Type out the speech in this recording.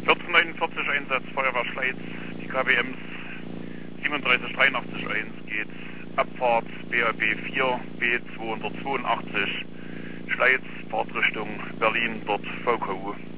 1449 Einsatz Feuerwehr Schleiz, die KWMs 37881 geht, Abfahrt BAB 4 B282 Schleiz, Fahrtrichtung Berlin, dort VKU.